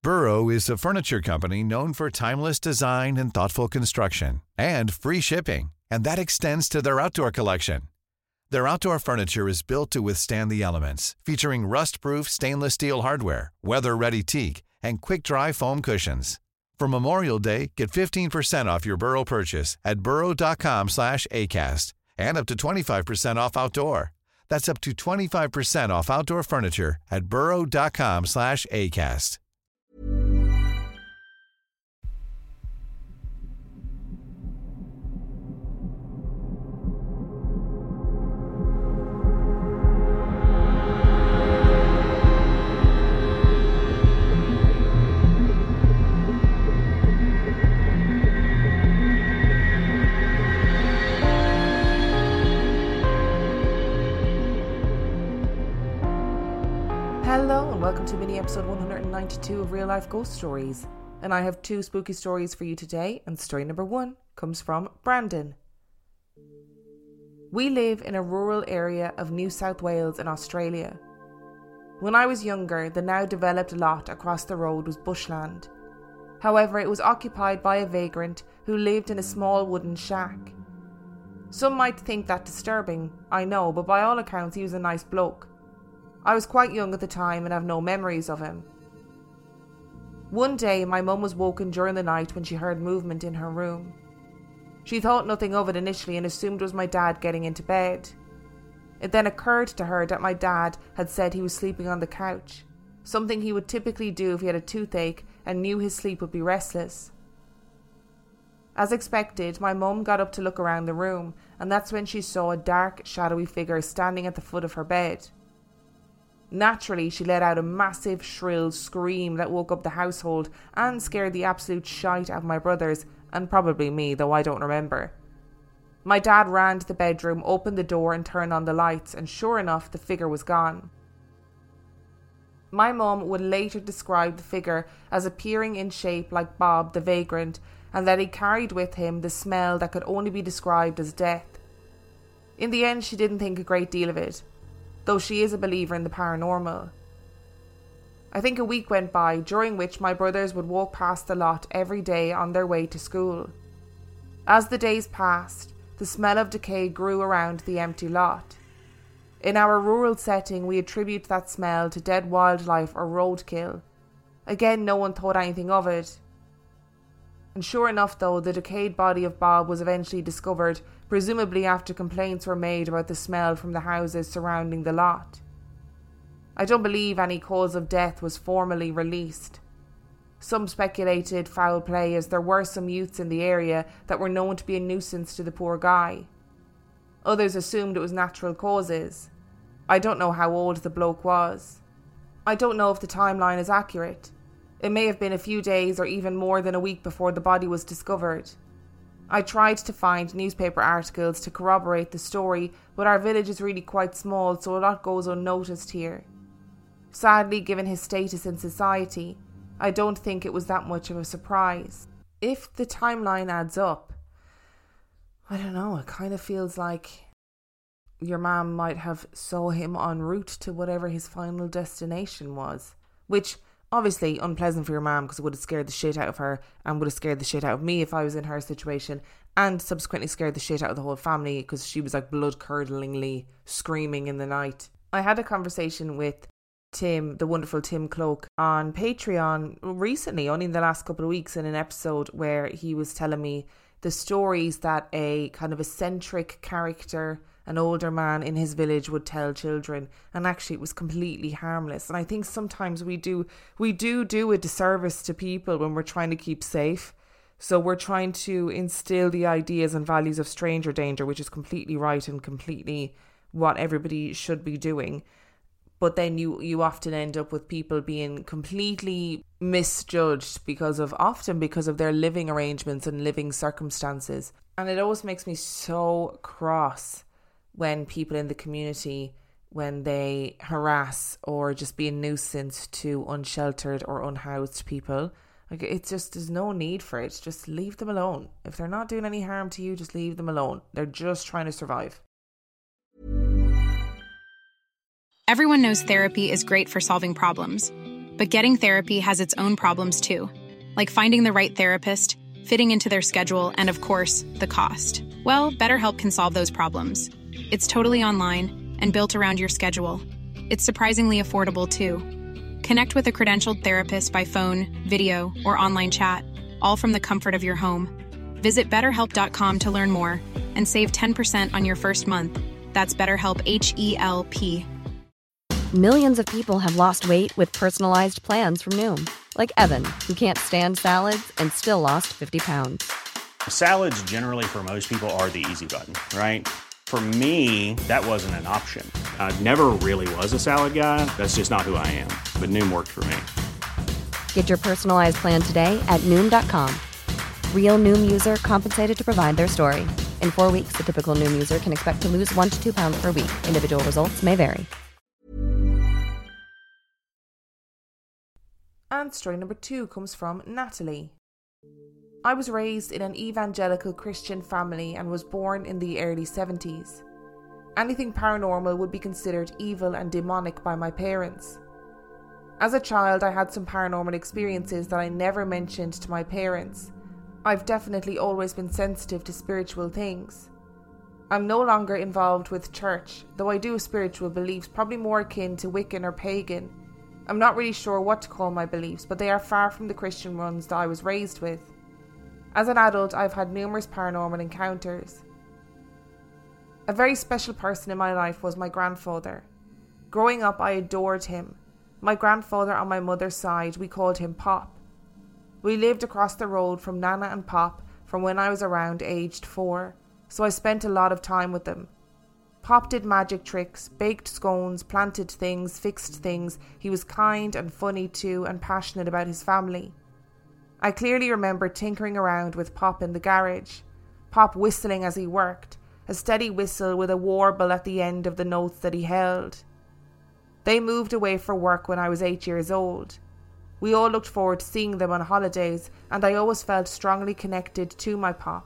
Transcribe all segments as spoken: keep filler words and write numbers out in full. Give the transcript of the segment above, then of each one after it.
Burrow is a furniture company known for timeless design and thoughtful construction, and free shipping, and that extends to their outdoor collection. Their outdoor furniture is built to withstand the elements, featuring rust-proof stainless steel hardware, weather-ready teak, and quick-dry foam cushions. For Memorial Day, get fifteen percent off your Burrow purchase at burrow.com slash ACAST and up to twenty-five percent off outdoor. That's up to twenty-five percent off outdoor furniture at burrow.com slash ACAST. Hello and welcome to mini episode one hundred ninety-two of Real Life Ghost Stories. And I have two spooky stories for you today, and story number one comes from Brandon. We live in a rural area of New South Wales in Australia. When I was younger, the now developed lot across the road was bushland. However, it was occupied by a vagrant who lived in a small wooden shack. Some might think that disturbing, I know, but by all accounts he was a nice bloke. I was quite young at the time and have no memories of him. One day, my mum was woken during the night when she heard movement in her room. She thought nothing of it initially and assumed it was my dad getting into bed. It then occurred to her that my dad had said he was sleeping on the couch, something he would typically do if he had a toothache and knew his sleep would be restless. As expected, my mum got up to look around the room, and that's when she saw a dark, shadowy figure standing at the foot of her bed. Naturally, she let out a massive, shrill scream that woke up the household and scared the absolute shite out of my brothers, and probably me, though I don't remember. My dad ran to the bedroom, opened the door and turned on the lights, and sure enough, the figure was gone. My mum would later describe the figure as appearing in shape like Bob the vagrant, and that he carried with him the smell that could only be described as death. In the end, she didn't think a great deal of it, though she is a believer in the paranormal. I think a week went by, during which my brothers would walk past the lot every day on their way to school. As the days passed, the smell of decay grew around the empty lot. In our rural setting, we attribute that smell to dead wildlife or roadkill. Again, no one thought anything of it. And sure enough though, the decayed body of Bob was eventually discovered, presumably after complaints were made about the smell from the houses surrounding the lot. I don't believe any cause of death was formally released. Some speculated foul play, as there were some youths in the area that were known to be a nuisance to the poor guy. Others assumed it was natural causes. I don't know how old the bloke was. I don't know if the timeline is accurate. It may have been a few days or even more than a week before the body was discovered. I tried to find newspaper articles to corroborate the story, but our village is really quite small, so a lot goes unnoticed here. Sadly, given his status in society, I don't think it was that much of a surprise. If the timeline adds up, I don't know, it kind of feels like your mum might have saw him en route to whatever his final destination was, which obviously unpleasant for your mum, because it would have scared the shit out of her and would have scared the shit out of me if I was in her situation, and subsequently scared the shit out of the whole family because she was like blood-curdlingly screaming in the night. I had a conversation with Tim, the wonderful Tim Cloak, on Patreon recently, only in the last couple of weeks, in an episode where he was telling me the stories that a kind of eccentric character, an older man in his village, would tell children, and actually it was completely harmless. And I think sometimes we do we do do a disservice to people when we're trying to keep safe. So we're trying to instill the ideas and values of stranger danger, which is completely right and completely what everybody should be doing. But then you, you often end up with people being completely misjudged because of, often because of their living arrangements and living circumstances. And it always makes me so cross when people in the community, when they harass or just be a nuisance to unsheltered or unhoused people. Like, it's just, there's no need for it. Just leave them alone. If they're not doing any harm to you, just leave them alone. They're just trying to survive. Everyone knows therapy is great for solving problems, But getting therapy has its own problems too, like finding the right therapist, fitting into their schedule, and of course, the cost. Well, BetterHelp can solve those problems. It's totally online and built around your schedule. It's surprisingly affordable too. Connect with a credentialed therapist by phone, video, or online chat, all from the comfort of your home. Visit better help dot com to learn more and save ten percent on your first month. That's BetterHelp, H E L P. Millions of people have lost weight with personalized plans from Noom. Like Evan, who can't stand salads and still lost fifty pounds. Salads generally for most people are the easy button, right? For me, that wasn't an option. I never really was a salad guy. That's just not who I am. But Noom worked for me. Get your personalized plan today at Noom dot com. Real Noom user compensated to provide their story. In four weeks, the typical Noom user can expect to lose one to two pounds per week. Individual results may vary. And story number two comes from Natalie. I was raised in an evangelical Christian family and was born in the early seventies. Anything paranormal would be considered evil and demonic by my parents. As a child, I had some paranormal experiences that I never mentioned to my parents. I've definitely always been sensitive to spiritual things. I'm no longer involved with church, though I do have spiritual beliefs, probably more akin to Wiccan or pagan. I'm not really sure what to call my beliefs, but they are far from the Christian ones that I was raised with. As an adult, I've had numerous paranormal encounters. A very special person in my life was my grandfather. Growing up, I adored him. My grandfather on my mother's side, we called him Pop. We lived across the road from Nana and Pop from when I was around aged four, so I spent a lot of time with them. Pop did magic tricks, baked scones, planted things, fixed things. He was kind and funny too, and passionate about his family. I clearly remember tinkering around with Pop in the garage, Pop whistling as he worked, a steady whistle with a warble at the end of the notes that he held. They moved away for work when I was eight years old. We all looked forward to seeing them on holidays, and I always felt strongly connected to my Pop.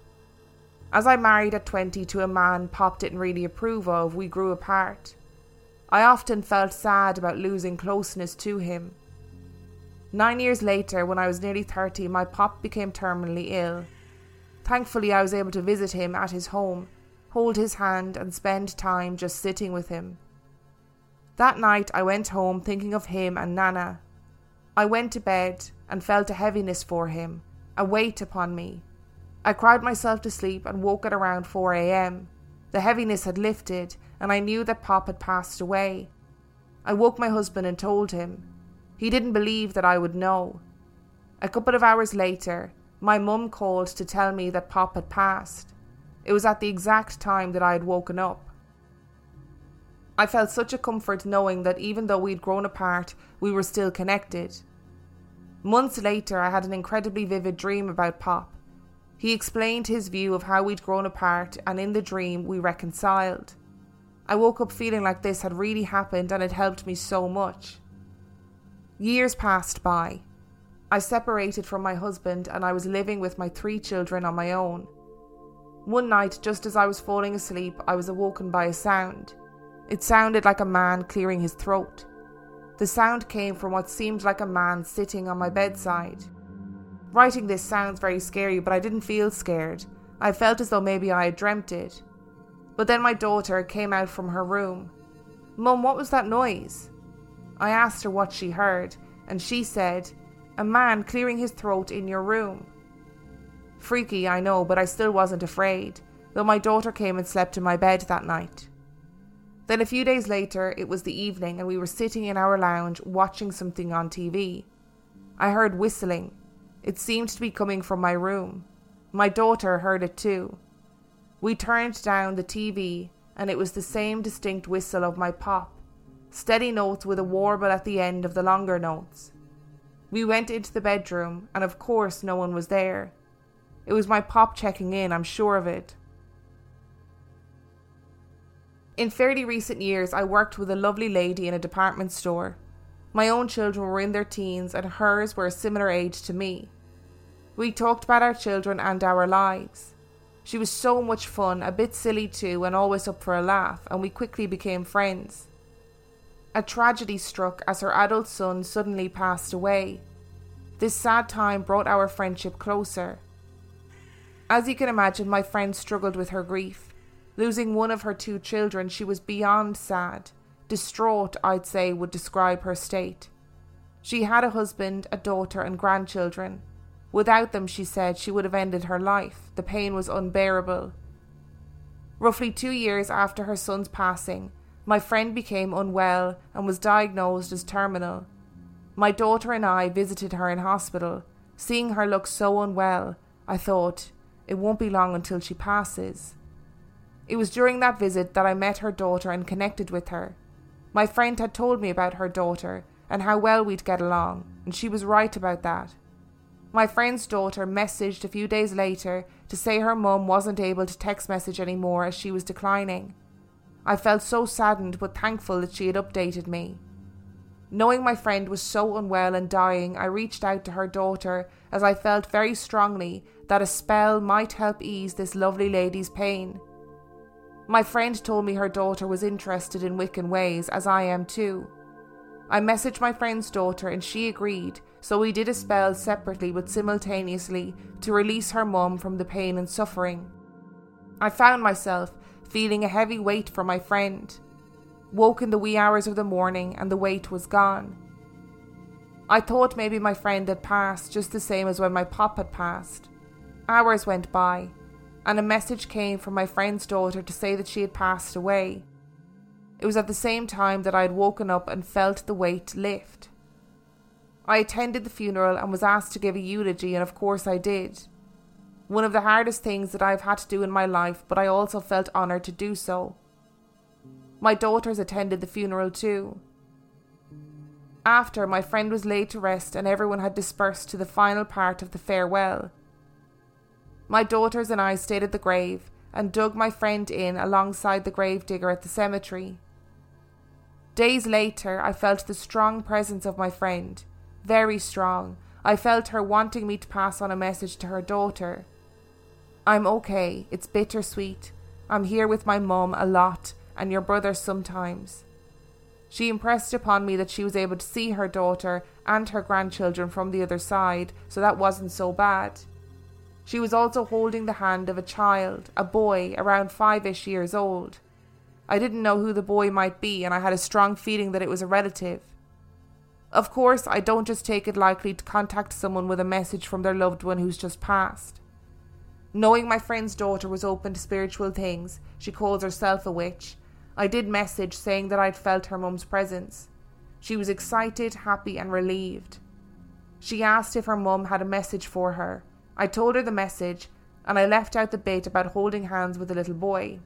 As I married at twenty to a man Pop didn't really approve of, we grew apart. I often felt sad about losing closeness to him. Nine years later, when I was nearly thirty, my Pop became terminally ill. Thankfully, I was able to visit him at his home, hold his hand and spend time just sitting with him. That night, I went home thinking of him and Nana. I went to bed and felt a heaviness for him, a weight upon me. I cried myself to sleep and woke at around four a.m. The heaviness had lifted and I knew that Pop had passed away. I woke my husband and told him. He didn't believe that I would know. A couple of hours later, my mum called to tell me that Pop had passed. It was at the exact time that I had woken up. I felt such a comfort knowing that even though we'd grown apart, we were still connected. Months later, I had an incredibly vivid dream about Pop. He explained his view of how we'd grown apart, and in the dream we reconciled. I woke up feeling like this had really happened and it helped me so much. Years passed by. I separated from my husband and I was living with my three children on my own. One night, just as I was falling asleep, I was awoken by a sound. It sounded like a man clearing his throat. The sound came from what seemed like a man sitting on my bedside. Writing this sounds very scary, but I didn't feel scared. I felt as though maybe I had dreamt it. But then my daughter came out from her room. "Mum, what was that noise?" I asked her what she heard, and she said, "A man clearing his throat in your room." Freaky, I know, but I still wasn't afraid, though my daughter came and slept in my bed that night. Then a few days later, it was the evening and we were sitting in our lounge watching something on T V. I heard whistling. It seemed to be coming from my room. My daughter heard it too. We turned down the T V and it was the same distinct whistle of my Pop, steady notes with a warble at the end of the longer notes. We went into the bedroom and of course no one was there. It was my Pop checking in, I'm sure of it. In fairly recent years, I worked with a lovely lady in a department store. My own children were in their teens and hers were a similar age to me. We talked about our children and our lives. She was so much fun, a bit silly too, and always up for a laugh, and we quickly became friends. A tragedy struck as her adult son suddenly passed away. This sad time brought our friendship closer. As you can imagine, my friend struggled with her grief. Losing one of her two children, she was beyond sad. Distraught, I'd say, would describe her state. She had a husband, a daughter, and grandchildren. Without them, she said, she would have ended her life. The pain was unbearable. Roughly two years after her son's passing, my friend became unwell and was diagnosed as terminal. My daughter and I visited her in hospital. Seeing her look so unwell, I thought, it won't be long until she passes. It was during that visit that I met her daughter and connected with her. My friend had told me about her daughter and how well we'd get along, and she was right about that. My friend's daughter messaged a few days later to say her mum wasn't able to text message anymore as she was declining. I felt so saddened but thankful that she had updated me. Knowing my friend was so unwell and dying, I reached out to her daughter as I felt very strongly that a spell might help ease this lovely lady's pain. My friend told me her daughter was interested in Wiccan ways, as I am too. I messaged my friend's daughter and she agreed, so we did a spell separately but simultaneously to release her mum from the pain and suffering. I found myself feeling a heavy weight for my friend. Woke in the wee hours of the morning and the weight was gone. I thought maybe my friend had passed just the same as when my pop had passed. Hours went by and a message came from my friend's daughter to say that she had passed away. It was at the same time that I had woken up and felt the weight lift. I attended the funeral and was asked to give a eulogy, and of course I did. One of the hardest things that I've had to do in my life, but I also felt honoured to do so. My daughters attended the funeral too. After, my friend was laid to rest and everyone had dispersed to the final part of the farewell. My daughters and I stayed at the grave and dug my friend in alongside the gravedigger at the cemetery. Days later, I felt the strong presence of my friend. Very strong. I felt her wanting me to pass on a message to her daughter. I'm okay. It's bittersweet. I'm here with my mum a lot and your brother sometimes. She impressed upon me that she was able to see her daughter and her grandchildren from the other side, so that wasn't so bad. She was also holding the hand of a child, a boy around five-ish years old. I didn't know who the boy might be and I had a strong feeling that it was a relative. Of course, I don't just take it lightly to contact someone with a message from their loved one who's just passed. Knowing my friend's daughter was open to spiritual things, she calls herself a witch, I did message saying that I'd felt her mum's presence. She was excited, happy and relieved. She asked if her mum had a message for her. I told her the message and I left out the bit about holding hands with a little boy.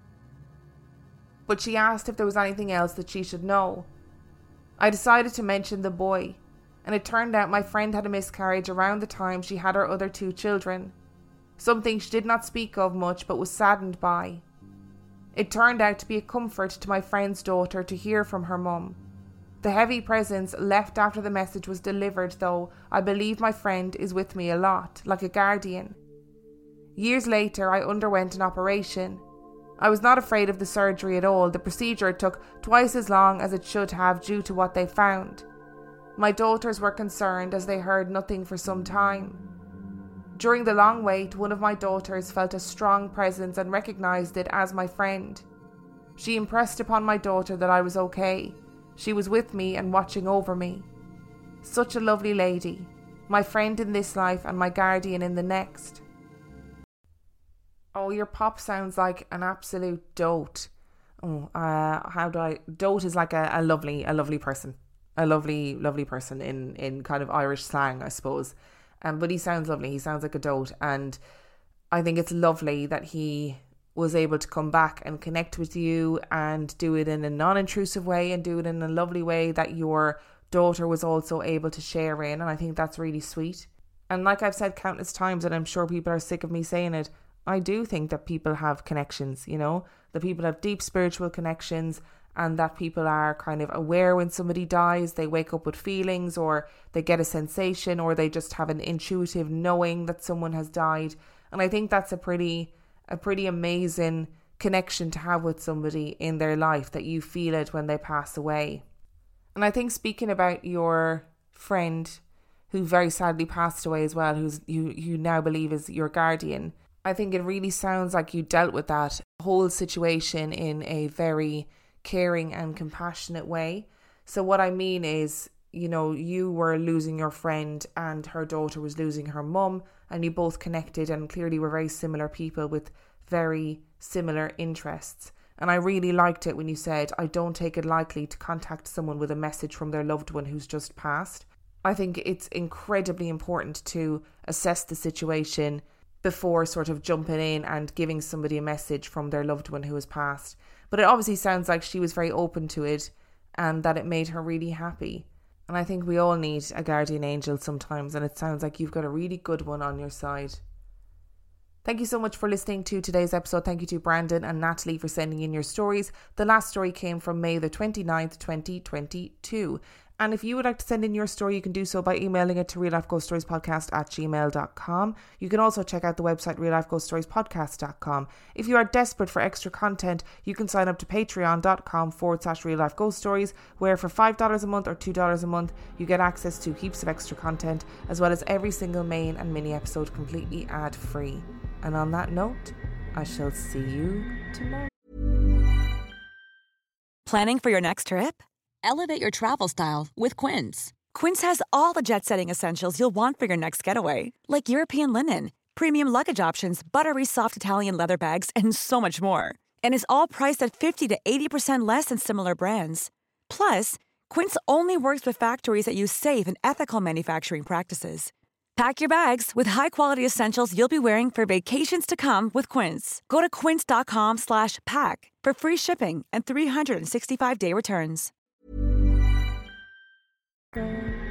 But she asked if there was anything else that she should know. I decided to mention the boy, and it turned out my friend had a miscarriage around the time she had her other two children. Something she did not speak of much but was saddened by. It turned out to be a comfort to my friend's daughter to hear from her mum. The heavy presence left after the message was delivered, though I believe my friend is with me a lot, like a guardian. Years later, I underwent an operation. I was not afraid of the surgery at all. The procedure took twice as long as it should have due to what they found. My daughters were concerned as they heard nothing for some time. During the long wait, one of my daughters felt a strong presence and recognised it as my friend. She impressed upon my daughter that I was okay. She was with me and watching over me. Such a lovely lady, my friend in this life and my guardian in the next. Oh, your pop sounds like an absolute dote. Oh, uh, how do I... Dote is like a, a lovely, a lovely person. A lovely, lovely person in, in kind of Irish slang, I suppose. Um, but he sounds lovely. He sounds like a dote. And I think it's lovely that he was able to come back and connect with you and do it in a non-intrusive way and do it in a lovely way that your daughter was also able to share in. And I think that's really sweet. And like I've said countless times, and I'm sure people are sick of me saying it, I do think that people have connections, you know, that people have deep spiritual connections and that people are kind of aware when somebody dies, they wake up with feelings or they get a sensation or they just have an intuitive knowing that someone has died. And I think that's a pretty, a pretty amazing connection to have with somebody in their life, that you feel it when they pass away. And I think speaking about your friend who very sadly passed away as well, who's you you now believe is your guardian, I think it really sounds like you dealt with that whole situation in a very caring and compassionate way. So what I mean is, you know, you were losing your friend and her daughter was losing her mum, and you both connected and clearly were very similar people with very similar interests. And I really liked it when you said, I don't take it lightly to contact someone with a message from their loved one who's just passed. I think it's incredibly important to assess the situation before sort of jumping in and giving somebody a message from their loved one who has passed. But it obviously sounds like she was very open to it and that it made her really happy. And I think we all need a guardian angel sometimes, and it sounds like you've got a really good one on your side. Thank you so much for listening to today's episode. Thank you to Brandon and Natalie for sending in your stories. The last story came from May the twenty-ninth, twenty twenty-two. And if you would like to send in your story, you can do so by emailing it to real life ghost stories podcast at gmail dot com. You can also check out the website real life ghost stories podcast dot com. If you are desperate for extra content, you can sign up to patreon.com forward slash real life ghost stories, where for five dollars a month or two dollars a month, you get access to heaps of extra content, as well as every single main and mini episode completely ad free. And on that note, I shall see you tomorrow. Planning for your next trip? Elevate your travel style with Quince. Quince has all the jet-setting essentials you'll want for your next getaway, like European linen, premium luggage options, buttery soft Italian leather bags, and so much more. And is all priced at fifty to eighty percent less than similar brands. Plus, Quince only works with factories that use safe and ethical manufacturing practices. Pack your bags with high-quality essentials you'll be wearing for vacations to come with Quince. Go to quince.com slash pack for free shipping and three hundred sixty-five day returns.